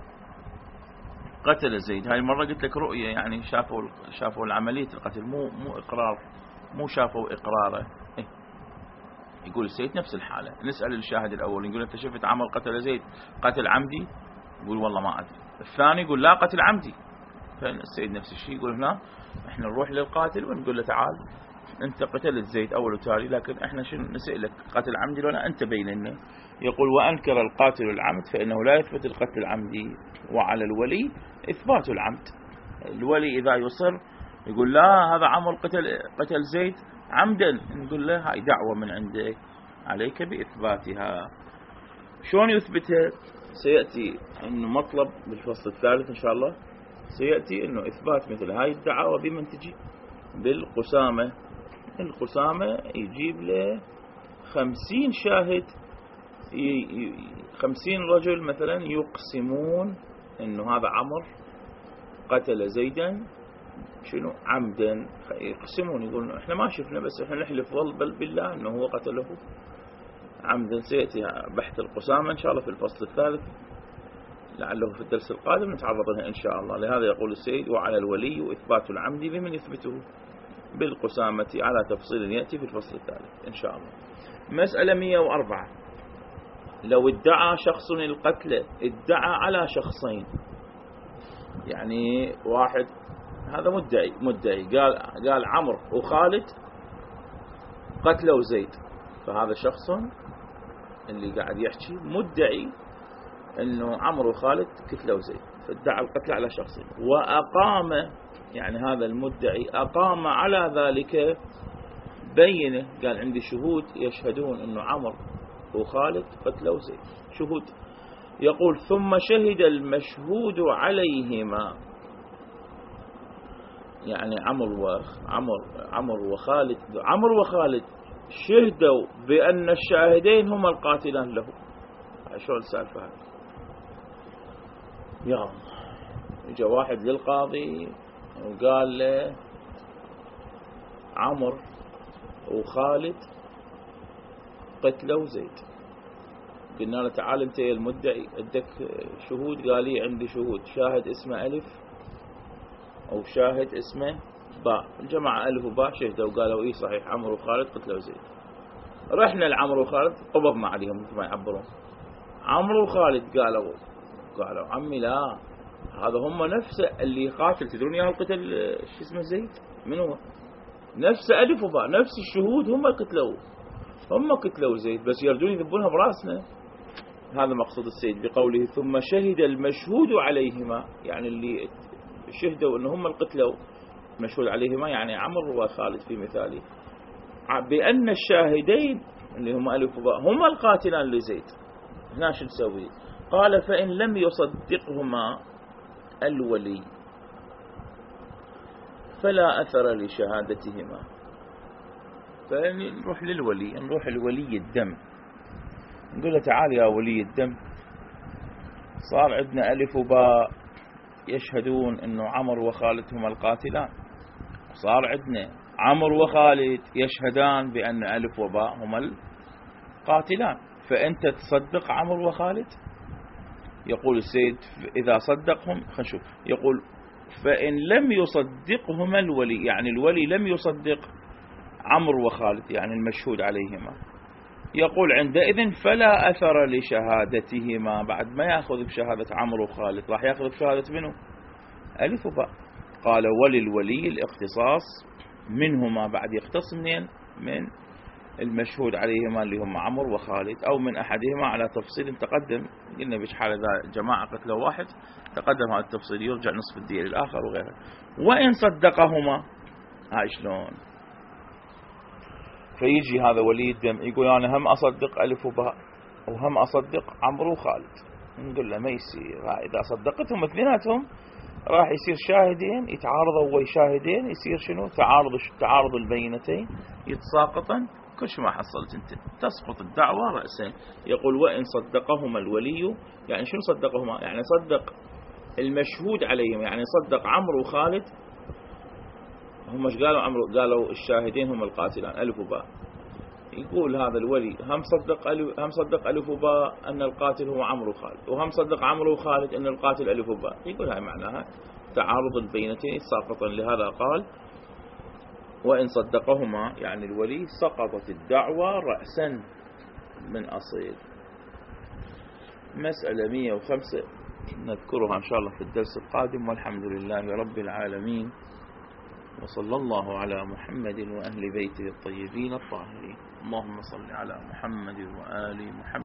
قتل زيد. هاي المرة قلت لك رؤية يعني شافوا العملية القتل، مو إقرار، مو شافوا إقراره. يقول السيد نفس الحالة، نسأل الشاهد الأول نقول أنت شفت عمر قتل زيد قتل عمدي؟ يقول والله ما أدري. الثاني يقول لا قتل عمدي، فالسيد نفس الشيء يقول هنا احنا نروح للقاتل ونقول له تعال انت قتلت زيد أول وتالي، لكن احنا شنو نسألك قتل عمدي ولا أنت بين لنا؟ يقول وأنكر القاتل العمد فإنه لا يثبت القتل العمدي، وعلى الولي إثبات العمد. الولي إذا يصر يقول لا هذا عمر قتل زيد عمدا، نقول له هاي دعوة من عندك عليك بإثباتها. شلون يثبتها؟ سيأتي أنه مطلب بالفصل الثالث إن شاء الله، سيأتي أنه إثبات مثل هاي الدعوة بمن تجي؟ بالقسامة. القسامة يجيب له 50 شاهد، 50 رجل مثلا يقسمون أنه هذا عمر قتل زيدا شنو عمدا، يقسمون يقولون احنا ما شفنا بس احنا نحلف بل بالله انه هو قتله عمدا. سيأتي بحث القسامة ان شاء الله في الفصل الثالث، لعله في الدرس القادم نتعرض لها ان شاء الله. لهذا يقول السيد وعلى الولي اثبات العمد بمن يثبته؟ بالقسامة، على تفصيل يأتي في الفصل الثالث ان شاء الله. مسألة 104 لو ادعى شخص القتل ادعى على شخصين، يعني واحد هذا مدعي قال عمرو وخالد قتلوا زيد، فهذا شخص اللي قاعد يحكي مدعي انه عمرو وخالد قتلوا زيد، فادعى القتل على شخصين، وأقام يعني هذا المدعي أقام على ذلك بينه، قال عندي شهود يشهدون انه عمرو وخالد قتلوا زيد، شهود. يقول ثم شهد المشهود عليهما، يعني عمرو وخالد شهدوا بأن الشاهدين هما القاتلان له. شو السالفة هذه؟ يا اجى واحد للقاضي وقال له عمرو وخالد قتلوا زيد، قلنا له تعال انت يا المدعي عندك شهود؟ قال لي عندي شهود، شاهد اسمه ألف أو شاهد اسمه باء. الجماعة ألف وباء شهدوا وقالوا إيه صحيح عمرو وخالد قتلوا زيد. رحنا لعمرو وخالد قبضنا عليهم مثل ما يعبرون. عمرو وخالد قالوا عمي لا، هذا هم نفس اللي قاتل، تدرون يا القتل شو اسمه زيد من هو؟ نفس ألف وباء، نفس الشهود هم قتلوا زيد، بس يردون يذبونها براسنا. هذا مقصود السيد بقوله ثم شهد المشهود عليهما، يعني اللي شهدوا أن هم القتلوا مشهود عليهما يعني عمرو وخالد في مثالي، بأن الشاهدين اللي هم ألف وباء هم القاتلان لزيد. هنا شو نسوي؟ قال فإن لم يصدقهما الولي فلا أثر لشهادتهما. فنروح للولي، نروح لولي الدم، نقول له تعال يا ولي الدم، صار عندنا ألف وباء يشهدون أنه عمرو وخالد هما القاتلان، صار عندنا عمرو وخالد يشهدان بأن ألف وباء هما القاتلان، فأنت تصدق عمرو وخالد؟ يقول السيد إذا صدقهم خنشوف، يقول فإن لم يصدقهما الولي، يعني الولي لم يصدق عمرو وخالد يعني المشهود عليهما، يقول عندئذ فلا أثر لشهادتهما، بعد ما يأخذ بشهادة عمرو وخالد راح يأخذ بشهادة منه ألف وباء. قال وللولي الاختصاص منهما، بعد يختص من المشهود عليهما اللي هم عمرو وخالد أو من أحدهما على تفصيل تقدم، قلنا بش حالة إذا جماعة قتلوا واحد تقدم هذا التفصيل يرجع نصف الدية للآخر وغيره. وإن صدقهما هاي شلون؟ فيجي هذا ولي الدم يقول أنا هم أصدق ألف وباء وهم أصدق عمرو وخالد، نقول له ما يصير، إذا صدقتهم اثنيناتهم راح يصير شاهدين يتعارضوا ويشاهدين، يصير شنو؟ تعارض البينتين يتساقطن، كل شيء ما حصلت انت، تسقط الدعوة رأسا. يقول وإن صدقهما الولي، يعني شنو صدقهما؟ يعني صدق المشهود عليهم، يعني صدق عمرو وخالد. هم ايش قالوا؟ عمرو قالوا الشاهدين هم القاتلان ألف وباء، يقول هذا الولي هم صدق ألف وباء أن القاتل هو عمرو وخالد، وهم صدق عمرو وخالد أن القاتل ألف وباء، يقول هاي معناها تعارض البينتين ساقطا، لهذا قال وإن صدقهما يعني الولي سقطت الدعوة رأسا من أصيل. مسألة 105 نذكرها إن شاء الله في الدرس القادم، والحمد لله رب العالمين، وصلى الله على محمد وأهل بيته الطيبين الطاهرين. اللهم صل على محمد وآل محمد.